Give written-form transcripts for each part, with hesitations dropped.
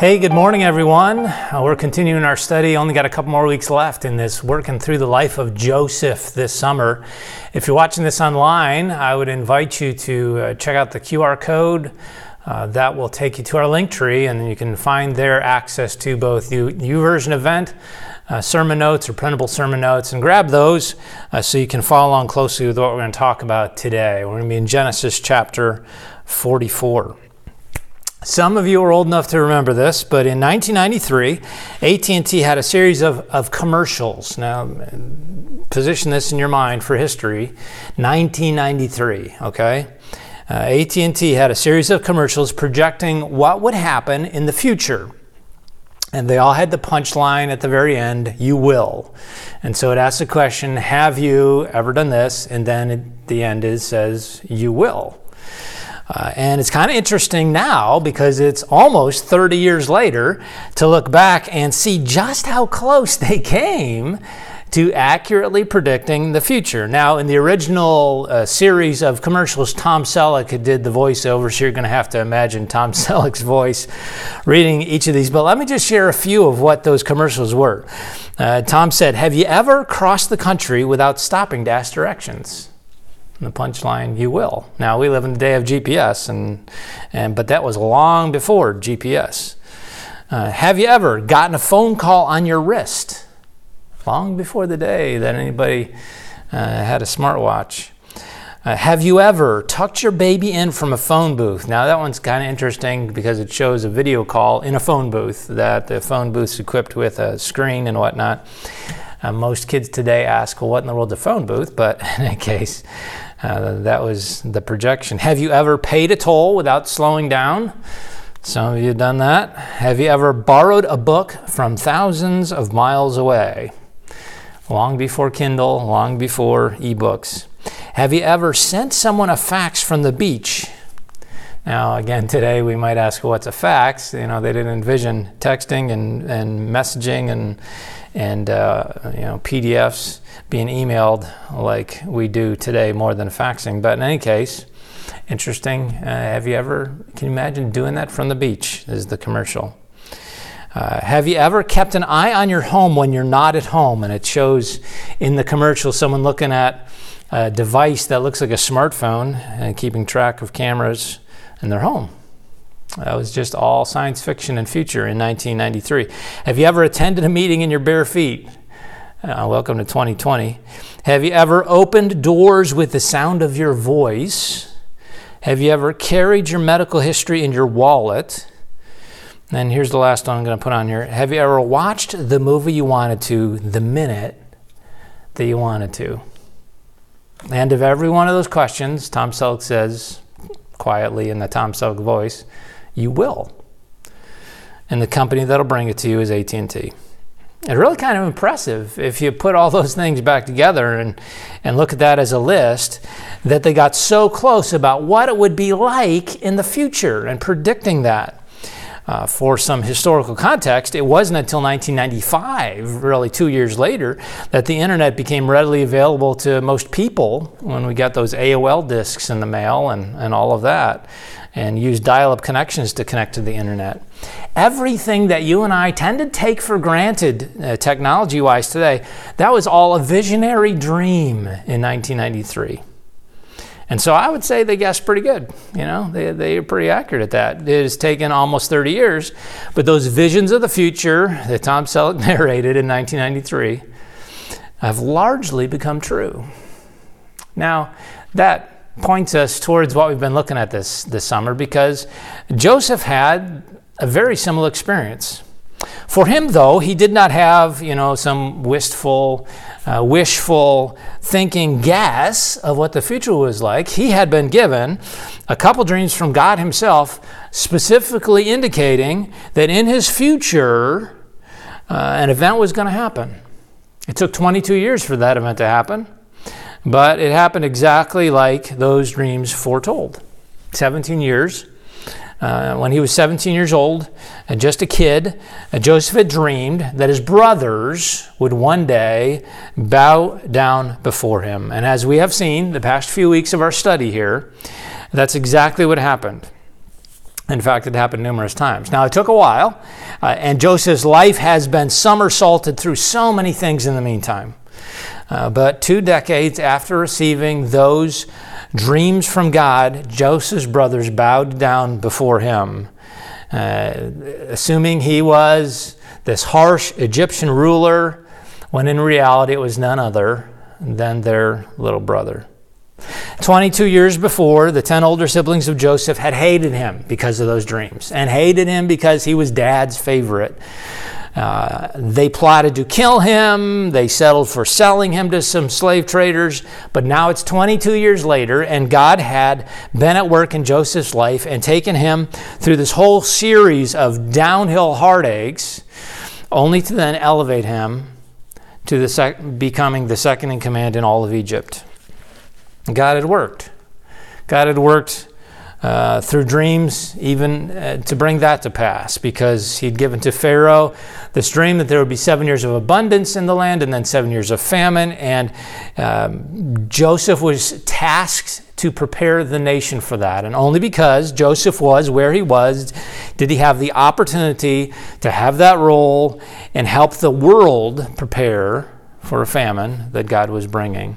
Hey, good morning, everyone. We're continuing our study. Only got a couple more weeks left in this working through the life of Joseph this summer. If you're watching this online, I would invite you to check out the QR code. That will take you to our link tree, and you can find there access to both YouVersion event sermon notes or printable sermon notes, and grab those so you can follow along closely with what we're going to talk about today. We're going to be in Genesis chapter 44. Some of you are old enough to remember this, but in 1993, AT&T had a series of commercials. Now, position this in your mind for history. 1993, okay? AT&T had a series of commercials projecting what would happen in the future. And they all had the punchline at the very end, "You will." And so it asks the question, have you ever done this? And then at the end it says, "You will." And it's kind of interesting now because it's almost 30 years later to look back and see just how close they came to accurately predicting the future. Now, in the original series of commercials, Tom Selleck did the voiceover, so you're going to have to imagine Tom Selleck's voice reading each of these. But let me just share a few of what those commercials were. Tom said, "Have you ever crossed the country without stopping to ask directions?" And the punchline, "You will." Now, we live in the day of GPS, but that was long before GPS. Have you ever gotten a phone call on your wrist? Long before the day that anybody had a smartwatch. Have you ever tucked your baby in from a phone booth? Now, that one's kind of interesting because it shows a video call in a phone booth, that the phone booth's equipped with a screen and whatnot. Most kids today ask, well, what in the world's a phone booth? But in any case, that was the projection. Have you ever paid a toll without slowing down? Some of you have done that. Have you ever borrowed a book from thousands of miles away? Long before Kindle, long before ebooks. Have you ever sent someone a fax from the beach? Now, again, today we might ask, well, what's a fax? You know, they didn't envision texting and messaging and PDFs being emailed like we do today more than faxing. But in any case, interesting. Can you imagine doing that from the beach? Is the commercial. Have you ever kept an eye on your home when you're not at home? And it shows in the commercial someone looking at a device that looks like a smartphone and keeping track of cameras in their home. That was just all science fiction and future in 1993. Have you ever attended a meeting in your bare feet? Welcome to 2020. Have you ever opened doors with the sound of your voice? Have you ever carried your medical history in your wallet? And here's the last one I'm going to put on here. Have you ever watched the movie you wanted to the minute that you wanted to? And of every one of those questions, Tom Selleck says, quietly in the Tom Selleck voice, "You will." And the company that'll bring it to you is AT&T. It's really kind of impressive if you put all those things back together and look at that as a list, that they got so close about what it would be like in the future and predicting that. For some historical context, it wasn't until 1995, really 2 years later, that the internet became readily available to most people when we got those AOL discs in the mail and all of that, and used dial-up connections to connect to the internet. Everything that you and I tend to take for granted technology-wise today, that was all a visionary dream in 1993. And so I would say they guessed pretty good. You know, they are pretty accurate at that. It has taken almost 30 years, but those visions of the future that Tom Selleck narrated in 1993 have largely become true. Now, that points us towards what we've been looking at this summer, because Joseph had a very similar experience. For him, though, he did not have, some wishful thinking guess of what the future was like. He had been given a couple dreams from God himself, specifically indicating that in his future, an event was going to happen. It took 22 years for that event to happen, but it happened exactly like those dreams foretold. 17 years. When he was 17 years old, and just a kid, Joseph had dreamed that his brothers would one day bow down before him. And as we have seen the past few weeks of our study here, that's exactly what happened. In fact, it happened numerous times. Now, it took a while, and Joseph's life has been somersaulted through so many things in the meantime. But 2 decades after receiving those dreams from God, Joseph's brothers bowed down before him, assuming he was this harsh Egyptian ruler, when in reality it was none other than their little brother. 22 years before, the 10 older siblings of Joseph had hated him because of those dreams, and hated him because he was Dad's favorite. They plotted to kill him. They settled for selling him to some slave traders. But now it's 22 years later, and God had been at work in Joseph's life and taken him through this whole series of downhill heartaches, only to then elevate him to becoming the second in command in all of Egypt. God had worked. God had worked through dreams even to bring that to pass, because he'd given to Pharaoh this dream that there would be 7 years of abundance in the land and then 7 years of famine. And Joseph was tasked to prepare the nation for that. And only because Joseph was where he was did he have the opportunity to have that role and help the world prepare for a famine that God was bringing.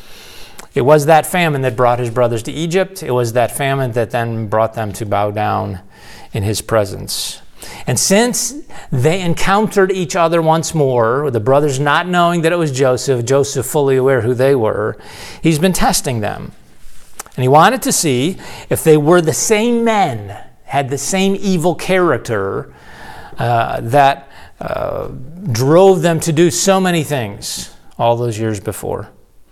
It was that famine that brought his brothers to Egypt. It was that famine that then brought them to bow down in his presence. And since they encountered each other once more, the brothers not knowing that it was Joseph, Joseph fully aware who they were, he's been testing them. And he wanted to see if they were the same men, had the same evil character that drove them to do so many things all those years before.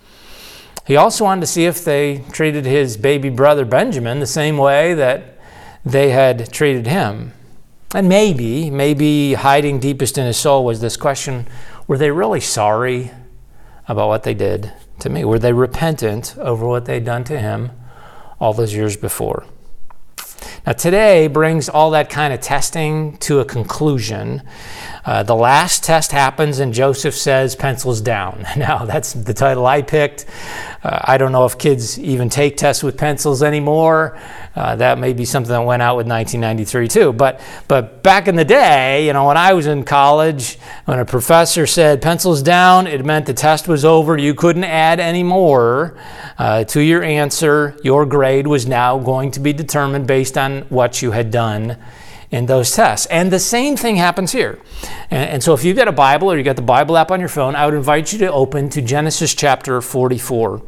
He also wanted to see if they treated his baby brother Benjamin the same way that they had treated him. And maybe hiding deepest in his soul was this question: were they really sorry about what they did to me? Were they repentant over what they'd done to him all those years before? Now, today brings all that kind of testing to a conclusion. The last test happens and Joseph says, "Pencils down." Now, that's the title I picked. I don't know if kids even take tests with pencils anymore. That may be something that went out with 1993 too. But back in the day, when I was in college, when a professor said pencils down, it meant the test was over. You couldn't add any more to your answer. Your grade was now going to be determined based on what you had done in those tests. And the same thing happens here. And so if you've got a Bible or you've got the Bible app on your phone, I would invite you to open to Genesis chapter 44.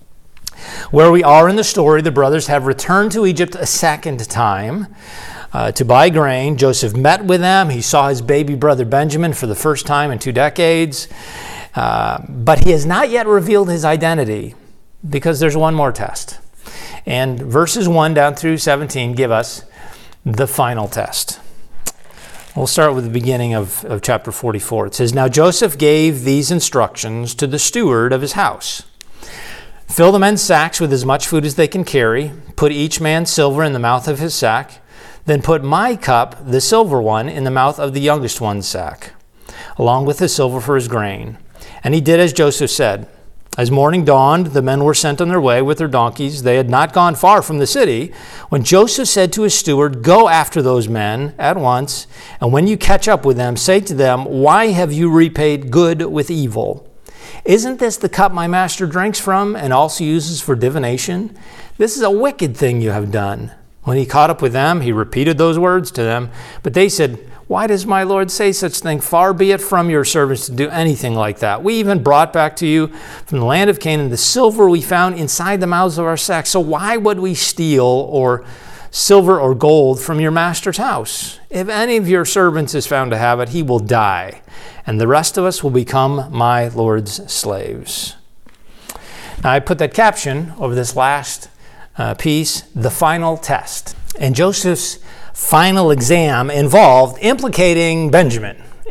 Where we are in the story, the brothers have returned to Egypt a second time to buy grain. Joseph met with them. He saw his baby brother Benjamin for the first time in 2 decades. But he has not yet revealed his identity, because there's one more test. And verses 1 down through 17 give us the final test. We'll start with the beginning of chapter 44. It says, "Now Joseph gave these instructions to the steward of his house. Fill the men's sacks with as much food as they can carry. Put each man's silver in the mouth of his sack. Then put my cup, the silver one, in the mouth of the youngest one's sack, along with the silver for his grain." And he did as Joseph said. As morning dawned, the men were sent on their way with their donkeys. They had not gone far from the city when Joseph said to his steward, "Go after those men at once, and when you catch up with them, say to them, 'Why have you repaid good with evil? Isn't this the cup my master drinks from and also uses for divination? This is a wicked thing you have done.' When he caught up with them, he repeated those words to them. But they said, 'Why does my Lord say such thing? Far be it from your servants to do anything like that. We even brought back to you from the land of Canaan the silver we found inside the mouths of our sacks. So why would we steal or silver or gold from your master's house? If any of your servants is found to have it, he will die, and the rest of us will become my Lord's slaves.'" Now, I put that caption over this last piece, the final test. And Joseph's final exam involved implicating Benjamin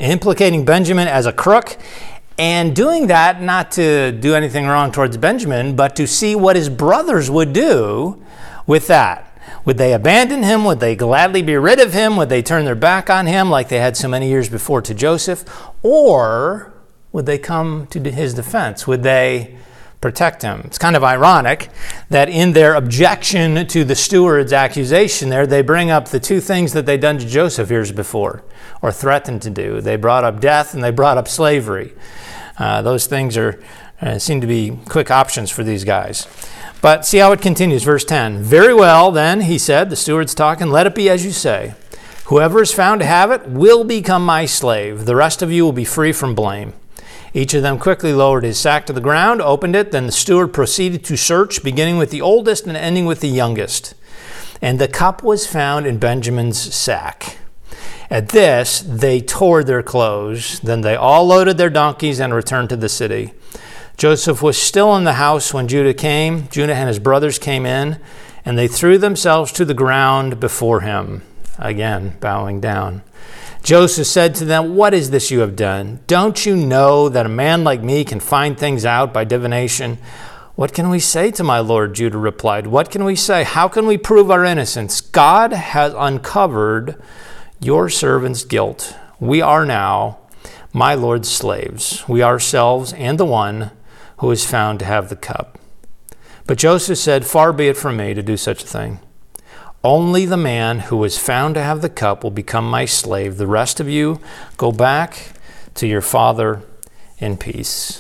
as a crook, and doing that not to do anything wrong towards Benjamin, but to see what his brothers would do with that. Would they abandon him? Would they gladly be rid of him? Would they turn their back on him like they had so many years before to Joseph? Or would they come to his defense? Would they protect him. It's kind of ironic that in their objection to the steward's accusation there, they bring up the two things that they'd done to Joseph years before, or threatened to do. They brought up death and they brought up slavery. Those things seem to be quick options for these guys. But see how it continues, verse 10. Very well, then, he said, the steward's talking, let it be as you say. Whoever is found to have it will become my slave. The rest of you will be free from blame. Each of them quickly lowered his sack to the ground, opened it. Then the steward proceeded to search, beginning with the oldest and ending with the youngest. And the cup was found in Benjamin's sack. At this, they tore their clothes. Then they all loaded their donkeys and returned to the city. Joseph was still in the house when Judah came. Judah and his brothers came in, and they threw themselves to the ground before him, again bowing down. Joseph said to them, what is this you have done? Don't you know that a man like me can find things out by divination? What can we say to my lord? Judah replied. What can we say? How can we prove our innocence? God has uncovered your servant's guilt. We are now my lord's slaves, we ourselves and the one who is found to have the cup. But Joseph said, far be it from me to do such a thing. Only the man who is found to have the cup will become my slave. The rest of you go back to your father in peace.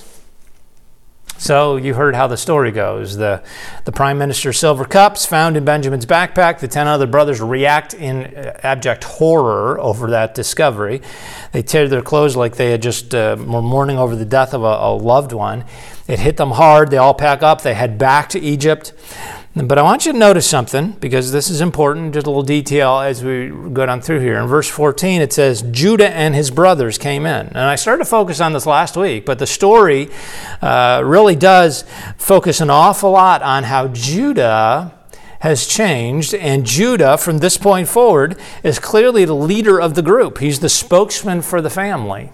So you heard how the story goes. The prime minister's silver cups found in Benjamin's backpack. The 10 other brothers react in abject horror over that discovery. They tear their clothes like they had just were mourning over the death of a loved one. It hit them hard. They all pack up. They head back to Egypt. But I want you to notice something, because this is important, just a little detail as we go down through here. In verse 14, it says, Judah and his brothers came in. And I started to focus on this last week, but the story really does focus an awful lot on how Judah has changed. And Judah, from this point forward, is clearly the leader of the group. He's the spokesman for the family.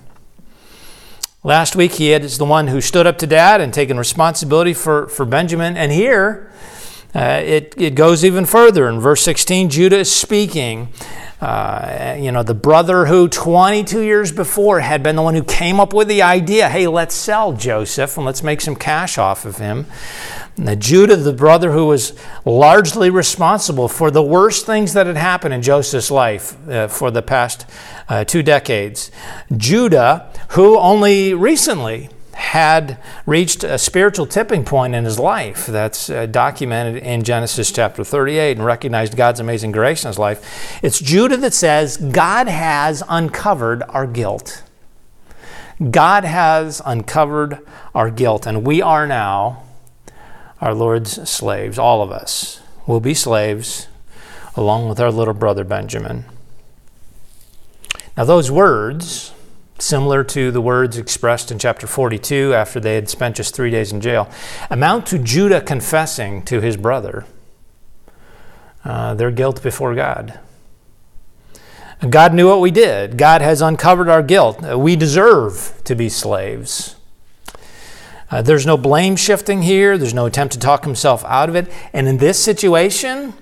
Last week, he is the one who stood up to dad and taken responsibility for Benjamin. And here, it goes even further. In verse 16, Judah is speaking. The brother who 22 years before had been the one who came up with the idea, hey, let's sell Joseph and let's make some cash off of him. Now, Judah, the brother who was largely responsible for the worst things that had happened in Joseph's life for the past 2 decades. Judah, who only recently had reached a spiritual tipping point in his life that's documented in Genesis chapter 38 and recognized God's amazing grace in his life. It's Judah that says, God has uncovered our guilt. God has uncovered our guilt, and we are now our Lord's slaves. All of us will be slaves along with our little brother Benjamin. Now those words, similar to the words expressed in chapter 42 after they had spent just 3 days in jail, amount to Judah confessing to his brother their guilt before God. God knew what we did. God has uncovered our guilt. We deserve to be slaves. There's no blame shifting here. There's no attempt to talk himself out of it. And in this situation,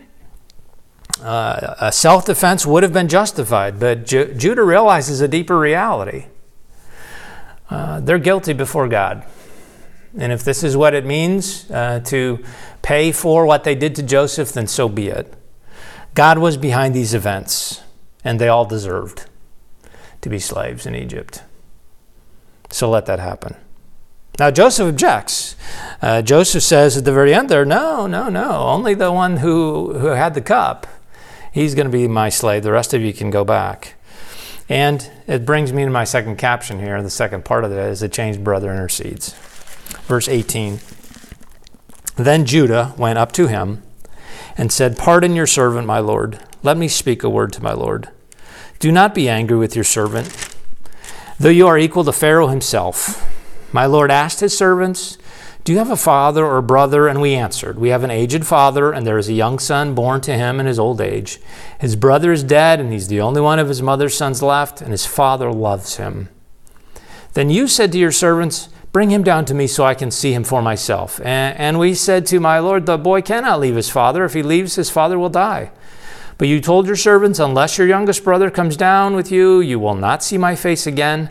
a self-defense would have been justified, but Judah realizes a deeper reality. They're guilty before God. And if this is what it means to pay for what they did to Joseph, then so be it. God was behind these events, and they all deserved to be slaves in Egypt. So let that happen. Now Joseph objects. Joseph says at the very end there, no, only the one who had the cup, he's going to be my slave. The rest of you can go back. And it brings me to my second caption here. The second part of it is the changed brother intercedes. Verse 18. Then Judah went up to him and said, pardon your servant, my lord. Let me speak a word to my lord. Do not be angry with your servant, though you are equal to Pharaoh himself. My lord asked his servants, do you have a father or brother? And we answered, we have an aged father, and there is a young son born to him in his old age. His brother is dead, and he's the only one of his mother's sons left, and his father loves him. Then you said to your servants, bring him down to me so I can see him for myself. And we said to my lord, the boy cannot leave his father. If he leaves, his father will die. But you told your servants, unless your youngest brother comes down with you, you will not see my face again.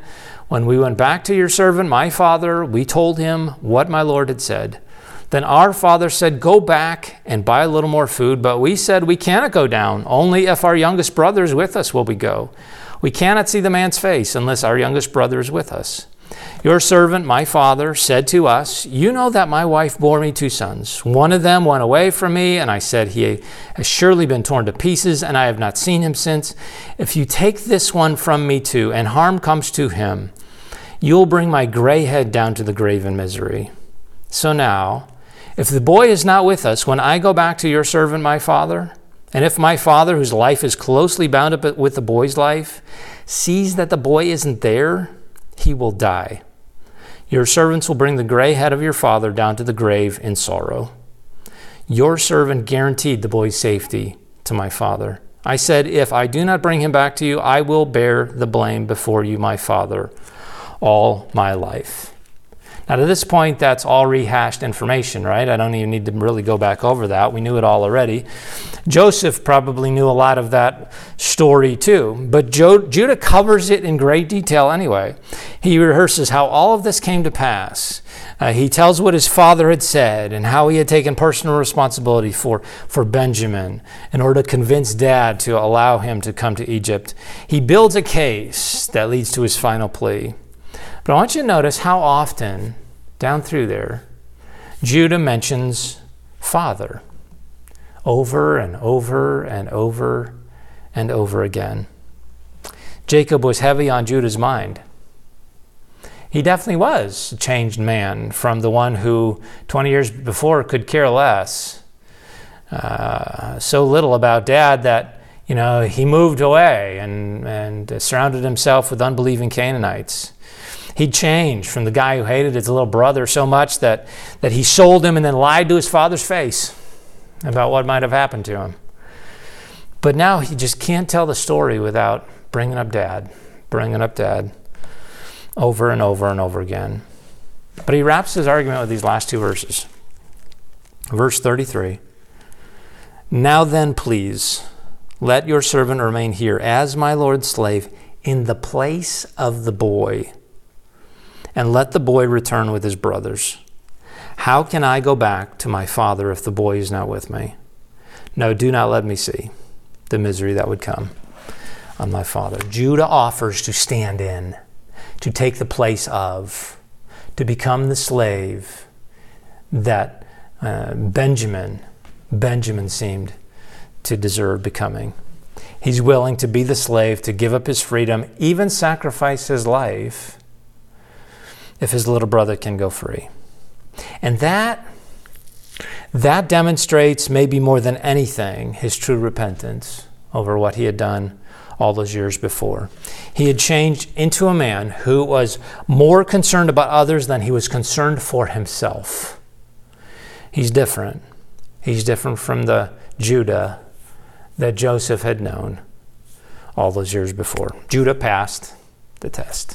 When we went back to your servant, my father, we told him what my Lord had said. Then our father said, go back and buy a little more food. But we said, we cannot go down. Only if our youngest brother is with us will we go. We cannot see the man's face unless our youngest brother is with us. Your servant, my father, said to us, you know that my wife bore me 2 sons. One of them went away from me, and I said, he has surely been torn to pieces, and I have not seen him since. If you take this one from me too, and harm comes to him, you'll bring my gray head down to the grave in misery. So now, if the boy is not with us, when I go back to your servant, my father, and if my father, whose life is closely bound up with the boy's life, sees that the boy isn't there, he will die. Your servants will bring the gray head of your father down to the grave in sorrow. Your servant guaranteed the boy's safety to my father. I said, if I do not bring him back to you, I will bear the blame before you, my father, all my life. Now, to this point, that's all rehashed information, right? I don't even need to really go back over that. We knew it all already. Joseph probably knew a lot of that story too, but Judah covers it in great detail anyway. He rehearses how all of this came to pass. He tells what his father had said and how he had taken personal responsibility for Benjamin in order to convince dad to allow him to come to Egypt. He builds a case that leads to his final plea. But I want you to notice how often, down through there, Judah mentions father over and over and over and over again. Jacob was heavy on Judah's mind. He definitely was a changed man from the one who 20 years before could care less. So little about dad that, he moved away and surrounded himself with unbelieving Canaanites. He'd changed from the guy who hated his little brother so much that he sold him and then lied to his father's face about what might have happened to him. But now he just can't tell the story without bringing up dad over and over and over again. But he wraps his argument with these last 2 verses. Verse 33, now then, please, let your servant remain here as my Lord's slave in the place of the boy, and let the boy return with his brothers. How can I go back to my father if the boy is not with me? No, do not let me see the misery that would come on my father. Judah offers to stand in, to take the place of, to become the slave that Benjamin seemed to deserve becoming. He's willing to be the slave, to give up his freedom, even sacrifice his life, if his little brother can go free. And that demonstrates maybe more than anything his true repentance over what he had done all those years before. He had changed into a man who was more concerned about others than he was concerned for himself. He's different. He's different from the Judah that Joseph had known all those years before. Judah passed the test.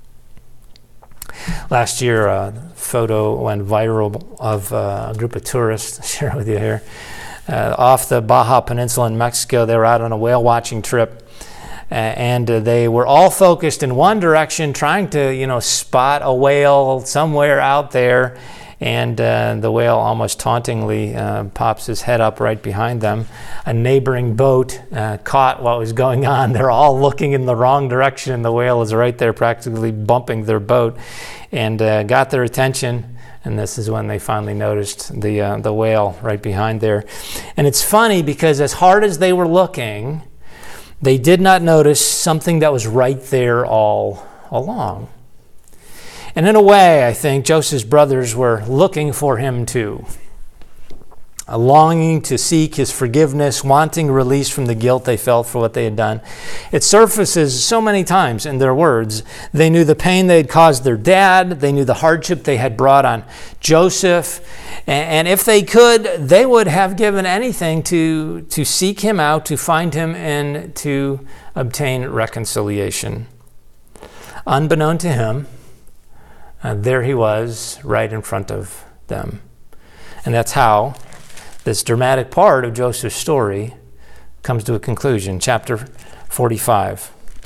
Last year, a photo went viral of a group of tourists, I'll share it with you here, off the Baja Peninsula in Mexico. They were out on a whale watching trip, and they were all focused in one direction, trying to, spot a whale somewhere out there. And the whale almost tauntingly pops his head up right behind them. A neighboring boat caught what was going on. They're all looking in the wrong direction, and the whale is right there practically bumping their boat, and got their attention. And this is when they finally noticed the whale right behind there. And it's funny because as hard as they were looking, they did not notice something that was right there all along. And in a way, I think Joseph's brothers were looking for him too, longing to seek his forgiveness, wanting release from the guilt they felt for what they had done. It surfaces so many times in their words. They knew the pain they had caused their dad. They knew the hardship they had brought on Joseph. And if they could, they would have given anything to seek him out, to find him, and to obtain reconciliation. Unbeknown to him, there he was right in front of them. And that's how this dramatic part of Joseph's story comes to a conclusion. Chapter 45.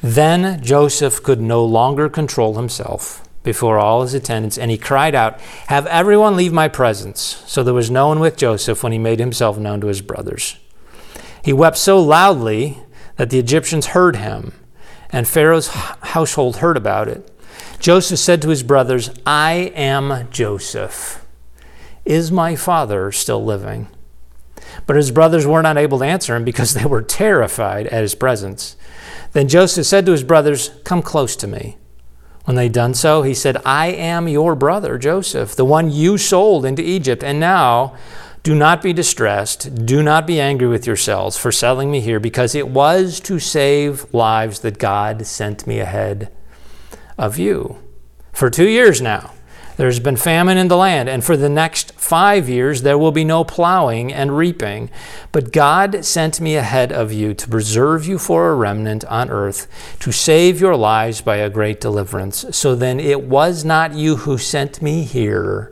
Then Joseph could no longer control himself before all his attendants, and he cried out, "Have everyone leave my presence." So there was no one with Joseph when he made himself known to his brothers. He wept so loudly that the Egyptians heard him, and Pharaoh's household heard about it. Joseph said to his brothers, "I am Joseph. Is my father still living?" But his brothers were not able to answer him because they were terrified at his presence. Then Joseph said to his brothers, "Come close to me." When they had done so, he said, "I am your brother Joseph, the one you sold into Egypt. And now do not be distressed. Do not be angry with yourselves for selling me here, because it was to save lives that God sent me ahead of you. For 2 years now, there's been famine in the land, and for the next 5 years there will be no plowing and reaping. But God sent me ahead of you to preserve you for a remnant on earth, to save your lives by a great deliverance. So then it was not you who sent me here,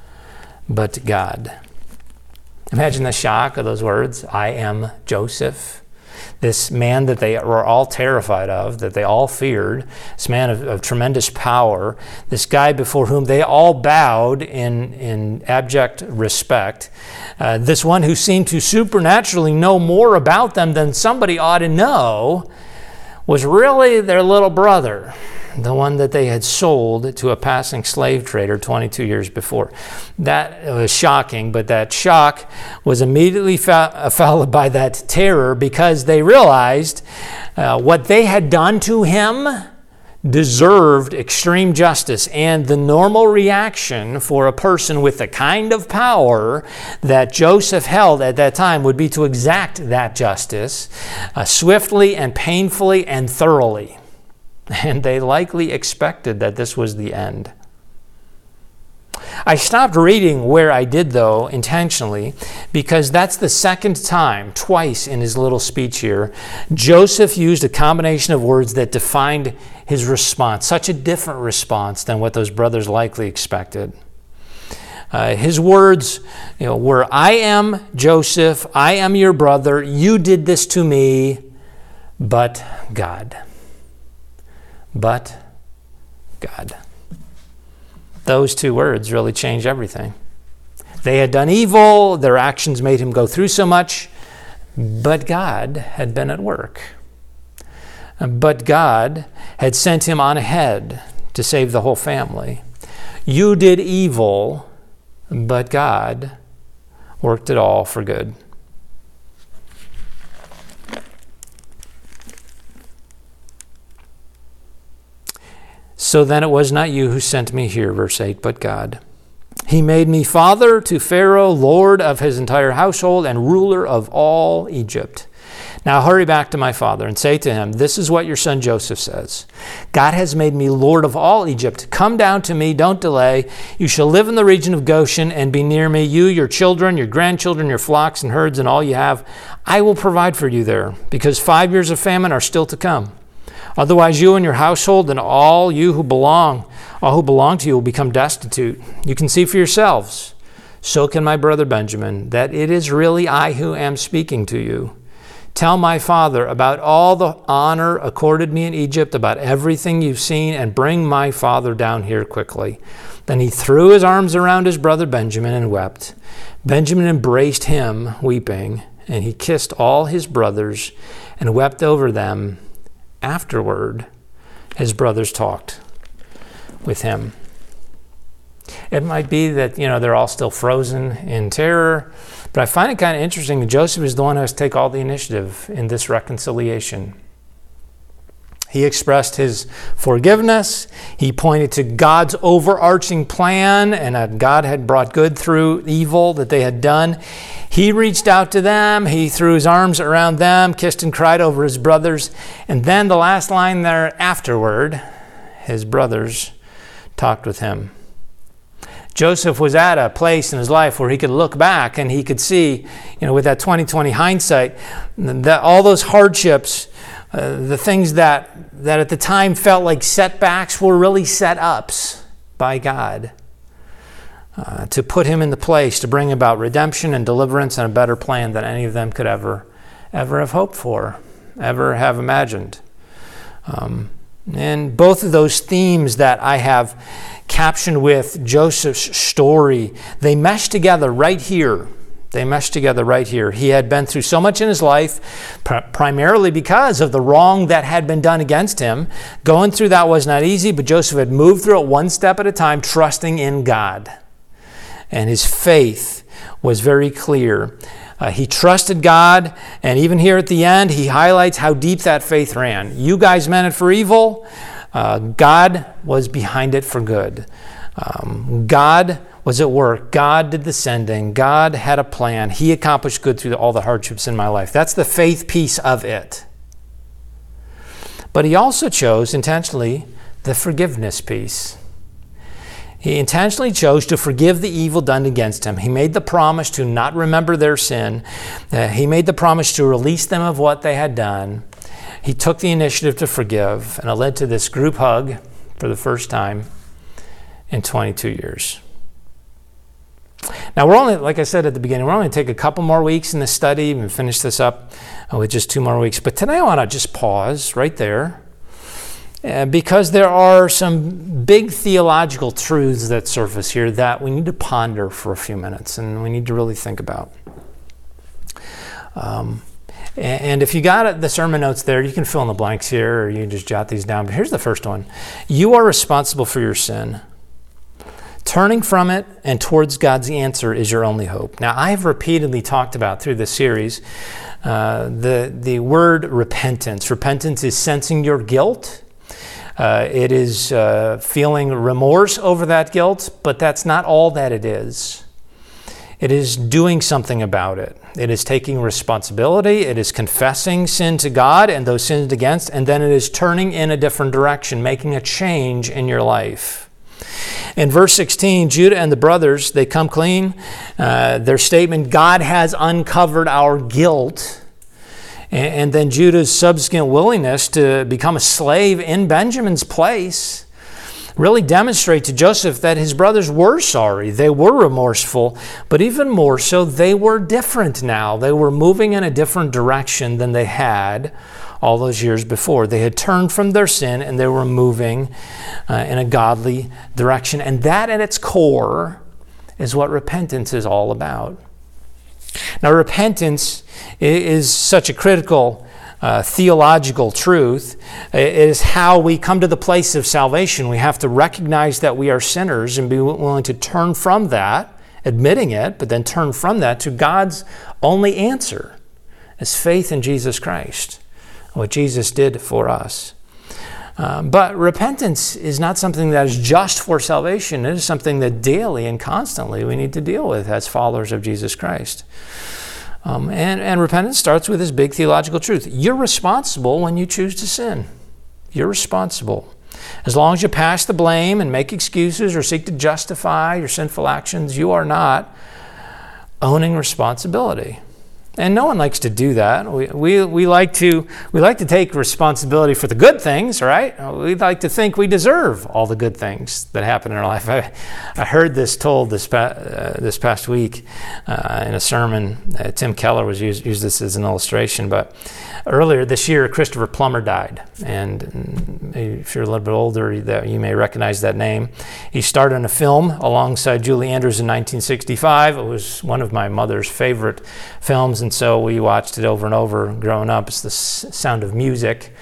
but God." Imagine the shock of those words. I am Joseph. This man that they were all terrified of, that they all feared, this man of tremendous power, this guy before whom they all bowed in abject respect, this one who seemed to supernaturally know more about them than somebody ought to know, was really their little brother, the one that they had sold to a passing slave trader 22 years before. That was shocking, but that shock was immediately followed by that terror, because they realized what they had done to him deserved extreme justice. And the normal reaction for a person with the kind of power that Joseph held at that time would be to exact that justice swiftly and painfully and thoroughly. And they likely expected that this was the end. I stopped reading where I did, though, intentionally, because that's the second time, twice in his little speech here, Joseph used a combination of words that defined his response, such a different response than what those brothers likely expected. His words were, "I am Joseph, I am your brother, you did this to me, but God." But God. Those two words really changed everything. They had done evil, their actions made him go through so much, but God had been at work. But God had sent him on ahead to save the whole family. You did evil, but God worked it all for good. So then it was not you who sent me here, verse 8, but God. He made me father to Pharaoh, lord of his entire household, and ruler of all Egypt. Now hurry back to my father and say to him, this is what your son Joseph says. God has made me lord of all Egypt. Come down to me, don't delay. You shall live in the region of Goshen and be near me, you, your children, your grandchildren, your flocks and herds, and all you have. I will provide for you there, because 5 years of famine are still to come. Otherwise, you and your household and all who belong to you will become destitute. You can see for yourselves, so can my brother Benjamin, that it is really I who am speaking to you. Tell my father about all the honor accorded me in Egypt, about everything you've seen, and bring my father down here quickly. Then he threw his arms around his brother Benjamin and wept. Benjamin embraced him, weeping, and he kissed all his brothers and wept over them. Afterward, his brothers talked with him. It might be that, they're all still frozen in terror, but I find it kind of interesting that Joseph is the one who has to take all the initiative in this reconciliation. He expressed his forgiveness. He pointed to God's overarching plan and that God had brought good through evil that they had done. He reached out to them. He threw his arms around them, kissed and cried over his brothers. And then the last line there, afterward, his brothers talked with him. Joseph was at a place in his life where he could look back and he could see, with that 20/20 hindsight, that all those hardships, the things that at the time felt like setbacks were really set-ups by God to put him in the place to bring about redemption and deliverance and a better plan than any of them could ever have hoped for, ever have imagined. And both of those themes that I have captioned with Joseph's story, they mesh together right here. They mesh together right here. He had been through so much in his life, primarily because of the wrong that had been done against him. Going through that was not easy, but Joseph had moved through it one step at a time, trusting in God. And his faith was very clear. He trusted God, and even here at the end, he highlights how deep that faith ran. You guys meant it for evil. God was behind it for good. God was at work. God did the sending. God had a plan. He accomplished good through all the hardships in my life. That's the faith piece of it. But he also chose intentionally the forgiveness piece. He intentionally chose to forgive the evil done against him. He made the promise to not remember their sin. He made the promise to release them of what they had done. He took the initiative to forgive, and it led to this group hug for the first time in 22 years. Now, we're only, like I said at the beginning, we're only going to take a couple more weeks in this study and finish this up with just 2 more weeks. But today I want to just pause right there because there are some big theological truths that surface here that we need to ponder for a few minutes and we need to really think about. And if you got the sermon notes there, you can fill in the blanks here or you can just jot these down. But here's the first one. You are responsible for your sin. Turning from it and towards God's answer is your only hope. Now, I have repeatedly talked about through this series the word repentance. Repentance is sensing your guilt. It is feeling remorse over that guilt, but that's not all that it is. It is doing something about it. It is taking responsibility. It is confessing sin to God and those sinned against, and then it is turning in a different direction, making a change in your life. In verse 16, Judah and the brothers, they come clean. Their statement, God has uncovered our guilt. And then Judah's subsequent willingness to become a slave in Benjamin's place really demonstrate to Joseph that his brothers were sorry. They were remorseful, but even more so, they were different now. They were moving in a different direction than they had all those years before. They had turned from their sin and they were moving in a godly direction. And that at its core is what repentance is all about. Now, repentance is such a critical theological truth. It is how we come to the place of salvation. We have to recognize that we are sinners and be willing to turn from that, admitting it, but then turn from that to God's only answer as faith in Jesus Christ, what Jesus did for us. But repentance is not something that is just for salvation. It is something that daily and constantly we need to deal with as followers of Jesus Christ. And repentance starts with this big theological truth. You're responsible when you choose to sin. You're responsible. As long as you pass the blame and make excuses or seek to justify your sinful actions, you are not owning responsibility. And no one likes to do that. We like to take responsibility for the good things, right? We like to think we deserve all the good things that happen in our life. I heard this told this past week in a sermon. Tim Keller was used this as an illustration, but earlier this year, Christopher Plummer died. And if you're a little bit older, you may recognize that name. He starred in a film alongside Julie Andrews in 1965. It was one of my mother's favorite films, and so we watched it over and over growing up. It's The Sound of Music.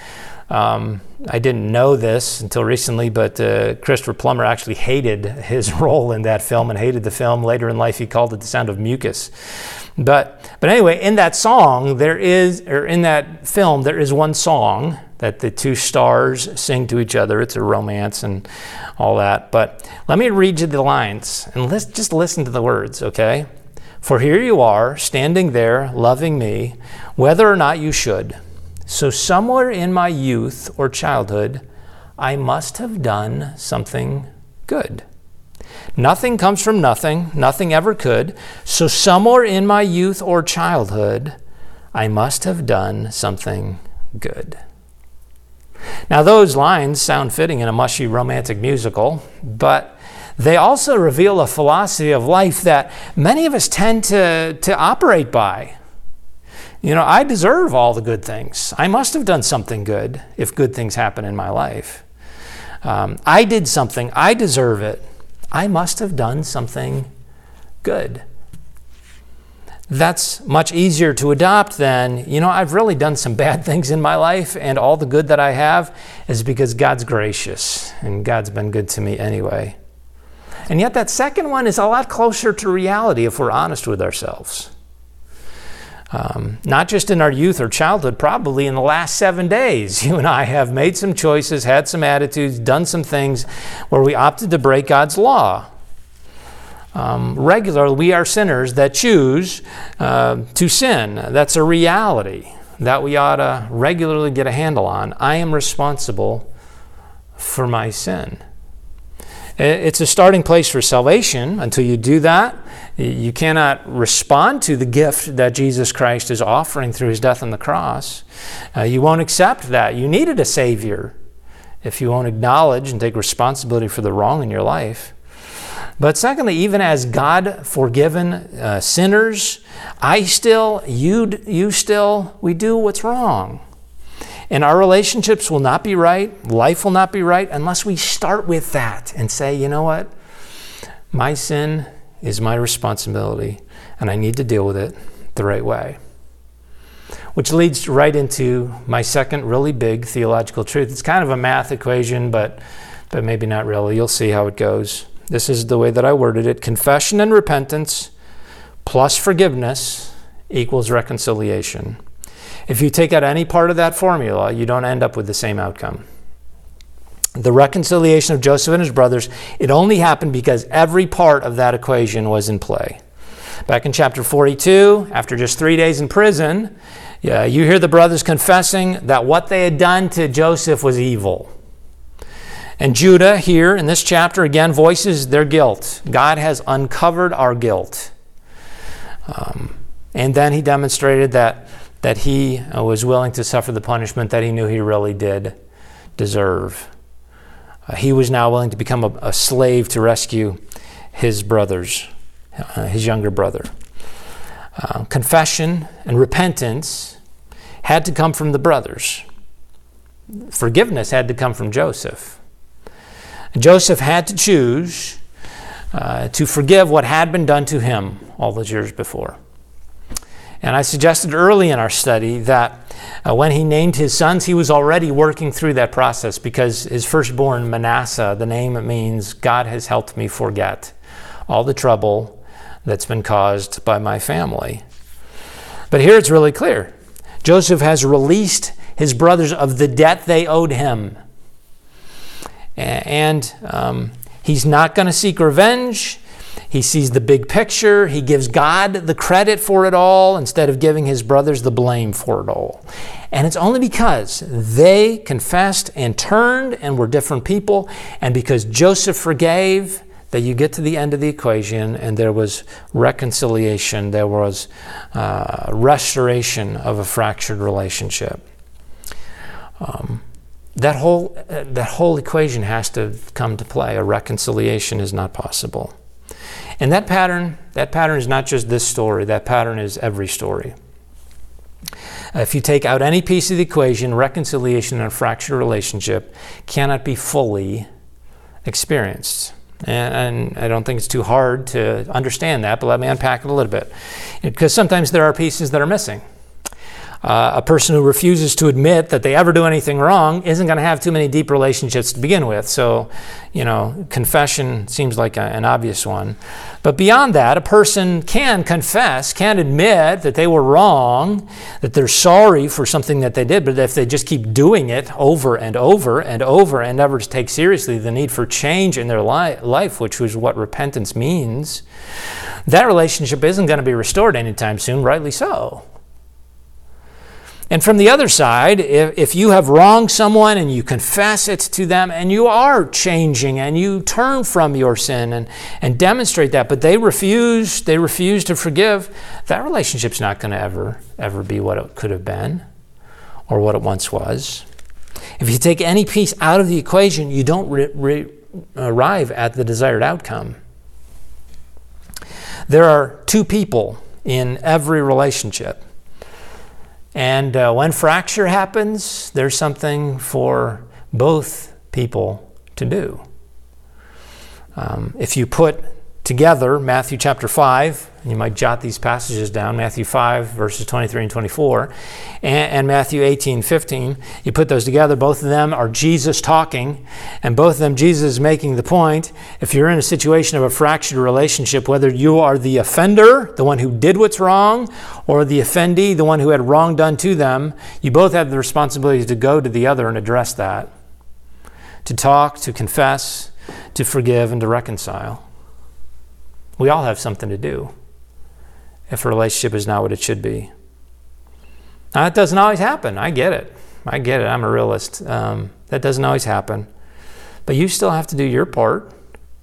I didn't know this until recently, but Christopher Plummer actually hated his role in that film and hated the film. Later in life, he called it The Sound of Mucus. But anyway, in that film, there is one song that the two stars sing to each other. It's a romance and all that. But let me read you the lines, and let's just listen to the words, okay? For here you are, standing there, loving me, whether or not you should. So somewhere in my youth or childhood, I must have done something good. Nothing comes from nothing, nothing ever could. So somewhere in my youth or childhood, I must have done something good. Now those lines sound fitting in a mushy romantic musical, but they also reveal a philosophy of life that many of us tend to operate by. I deserve all the good things. I must have done something good if good things happen in my life. I did something. I deserve it. I must have done something good. That's much easier to adopt than, I've really done some bad things in my life, and all the good that I have is because God's gracious and God's been good to me anyway. And yet that second one is a lot closer to reality if we're honest with ourselves. Not just in our youth or childhood, probably in the last 7 days, you and I have made some choices, had some attitudes, done some things where we opted to break God's law. Regularly, we are sinners that choose to sin. That's a reality that we ought to regularly get a handle on. I am responsible for my sin. It's a starting place for salvation. Until you do that, you cannot respond to the gift that Jesus Christ is offering through his death on the cross. You won't accept that. You needed a Savior if you won't acknowledge and take responsibility for the wrong in your life. But secondly, even as God-forgiven sinners, we do what's wrong. And our relationships will not be right, life will not be right, unless we start with that and say, you know what? My sin is my responsibility, and I need to deal with it the right way. Which leads right into my second really big theological truth. It's kind of a math equation, but maybe not really. You'll see how it goes. This is the way that I worded it. Confession and repentance plus forgiveness equals reconciliation. If you take out any part of that formula, you don't end up with the same outcome. The reconciliation of Joseph and his brothers, it only happened because every part of that equation was in play. Back in chapter 42, after just 3 days in prison, you hear the brothers confessing that what they had done to Joseph was evil. And Judah here in this chapter again voices their guilt. God has uncovered our guilt. And then he demonstrated that he was willing to suffer the punishment that he knew he really did deserve. He was now willing to become a slave to rescue his brothers, his younger brother. Confession and repentance had to come from the brothers. Forgiveness had to come from Joseph. Joseph had to choose to forgive what had been done to him all those years before. And I suggested early in our study that when he named his sons, he was already working through that process because his firstborn, Manasseh, the name means God has helped me forget all the trouble that's been caused by my family. But here it's really clear. Joseph has released his brothers of the debt they owed him. And he's not going to seek revenge. He sees the big picture. He gives God the credit for it all instead of giving his brothers the blame for it all. And it's only because they confessed and turned and were different people, and because Joseph forgave, that you get to the end of the equation and there was reconciliation, there was restoration of a fractured relationship. That whole equation has to come to play. A reconciliation is not possible. And that pattern is not just this story. That pattern is every story. If you take out any piece of the equation, reconciliation in a fractured relationship cannot be fully experienced. And I don't think it's too hard to understand that, but let me unpack it a little bit. Because sometimes there are pieces that are missing. A person who refuses to admit that they ever do anything wrong isn't going to have too many deep relationships to begin with. So, confession seems like an obvious one. But beyond that, a person can confess, can admit that they were wrong, that they're sorry for something that they did, but if they just keep doing it over and over and over and never take seriously the need for change in their life, which was what repentance means, that relationship isn't going to be restored anytime soon, rightly so. And from the other side, if you have wronged someone and you confess it to them and you are changing and you turn from your sin and demonstrate that, but they refuse to forgive, that relationship's not going to ever be what it could have been or what it once was. If you take any piece out of the equation, you don't arrive at the desired outcome. There are two people in every relationship. And when fracture happens, there's something for both people to do. If you put together Matthew chapter 5, and you might jot these passages down, Matthew 5, verses 23 and 24, and Matthew 18, 15, you put those together, both of them are Jesus talking, and both of them Jesus is making the point. If you're in a situation of a fractured relationship, whether you are the offender, the one who did what's wrong, or the offendee, the one who had wrong done to them, you both have the responsibility to go to the other and address that, to talk, to confess, to forgive, and to reconcile. We all have something to do if a relationship is not what it should be. Now, that doesn't always happen. I get it. I'm a realist. That doesn't always happen. But you still have to do your part.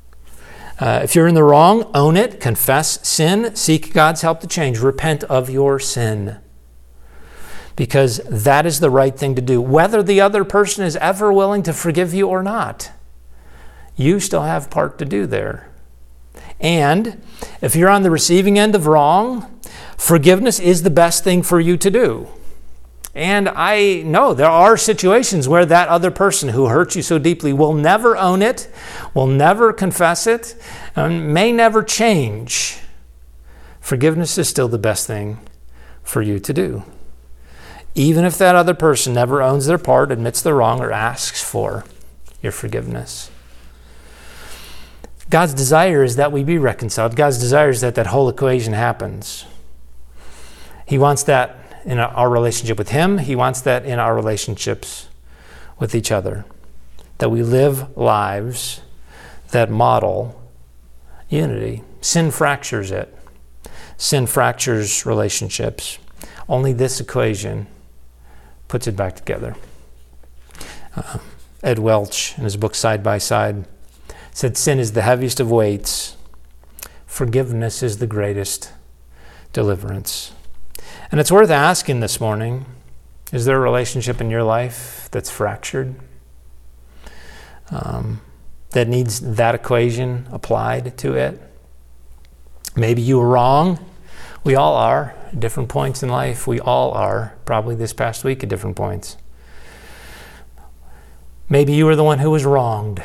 If you're in the wrong, own it, confess sin, seek God's help to change, repent of your sin. Because that is the right thing to do. Whether the other person is ever willing to forgive you or not, you still have part to do there. And if you're on the receiving end of wrong, forgiveness is the best thing for you to do. And I know there are situations where that other person who hurt you so deeply will never own it, will never confess it, and may never change. Forgiveness is still the best thing for you to do. Even if that other person never owns their part, admits they're wrong, or asks for your forgiveness. God's desire is that we be reconciled. God's desire is that that whole equation happens. He wants that in our relationship with Him. He wants that in our relationships with each other. That we live lives that model unity. Sin fractures it. Sin fractures relationships. Only this equation puts it back together. Ed Welch, in his book Side by Side, said sin is the heaviest of weights. Forgiveness is the greatest deliverance. And it's worth asking this morning, is there a relationship in your life that's fractured? That needs that equation applied to it? Maybe you were wrong. We all are at different points in life. We all are, probably this past week at different points. Maybe you were the one who was wronged.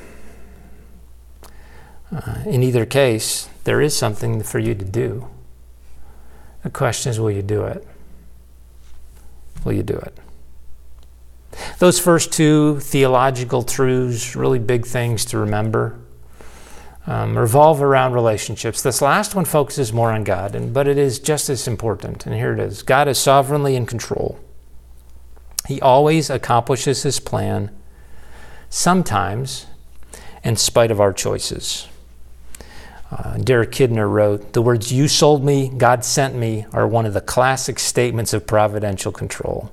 In either case, there is something for you to do. The question is, will you do it? Will you do it? Those first two theological truths, really big things to remember, revolve around relationships. This last one focuses more on God, but it is just as important. And here it is. God is sovereignly in control. He always accomplishes His plan, sometimes in spite of our choices. Derek Kidner wrote, "The words 'you sold me, God sent me' are one of the classic statements of providential control."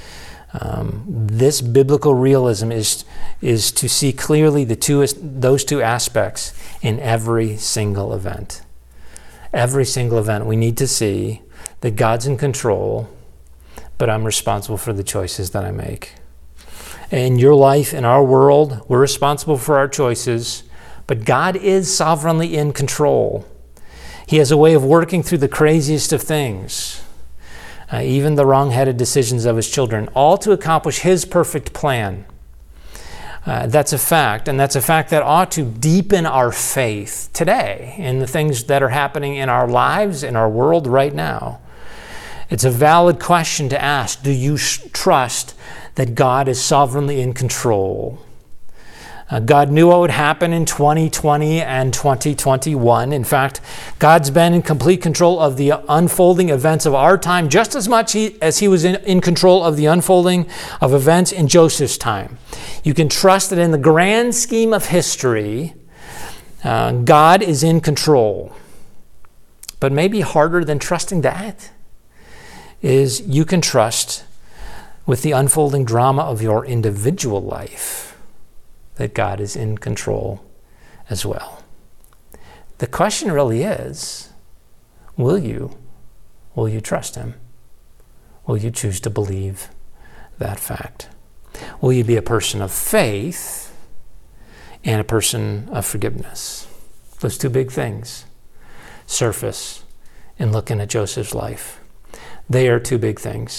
This biblical realism is to see clearly those two aspects in every single event. Every single event we need to see that God's in control, but I'm responsible for the choices that I make. In your life, in our world, we're responsible for our choices, but God is sovereignly in control. He has a way of working through the craziest of things, even the wrong-headed decisions of His children, all to accomplish His perfect plan. That's a fact, and that's a fact that ought to deepen our faith today in the things that are happening in our lives, in our world right now. It's a valid question to ask. Do you trust that God is sovereignly in control? God knew what would happen in 2020 and 2021. In fact, God's been in complete control of the unfolding events of our time just as much as He was in control of the unfolding of events in Joseph's time. You can trust that in the grand scheme of history, God is in control. But maybe harder than trusting that is you can trust with the unfolding drama of your individual life that God is in control as well. The question really is, will you trust Him? Will you choose to believe that fact? Will you be a person of faith and a person of forgiveness? Those two big things surface in looking at Joseph's life. They are two big things.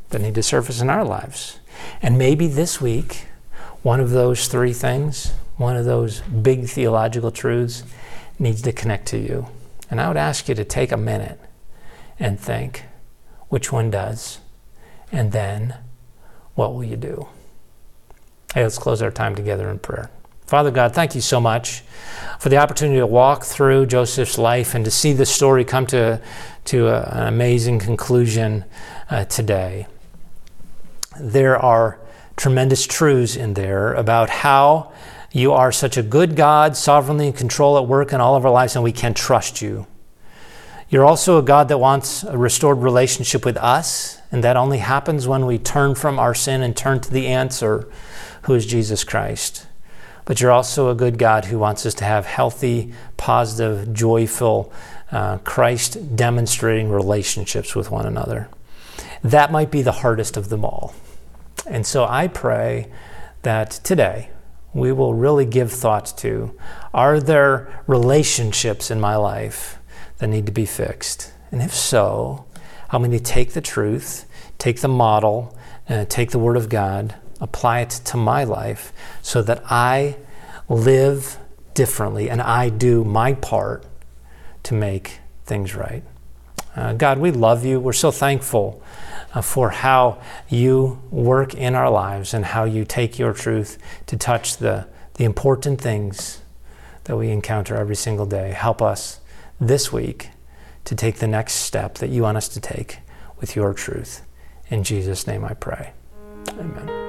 that need to surface in our lives. And maybe this week, one of those three things, one of those big theological truths, needs to connect to you. And I would ask you to take a minute and think, which one does? And then, what will you do? Hey, let's close our time together in prayer. Father God, thank you so much for the opportunity to walk through Joseph's life and to see the story come to an amazing conclusion today. There are tremendous truths in there about how you are such a good God, sovereignly in control at work in all of our lives, and we can trust you. You're also a God that wants a restored relationship with us, and that only happens when we turn from our sin and turn to the answer, who is Jesus Christ. But you're also a good God who wants us to have healthy, positive, joyful, Christ-demonstrating relationships with one another. That might be the hardest of them all. And so I pray that today we will really give thought to, are there relationships in my life that need to be fixed? And if so, I'm going to take the truth, take the model, take the Word of God, apply it to my life so that I live differently and I do my part to make things right. God, we love you. We're so thankful for how you work in our lives and how you take your truth to touch the important things that we encounter every single day. Help us this week to take the next step that you want us to take with your truth. In Jesus' name I pray. Amen.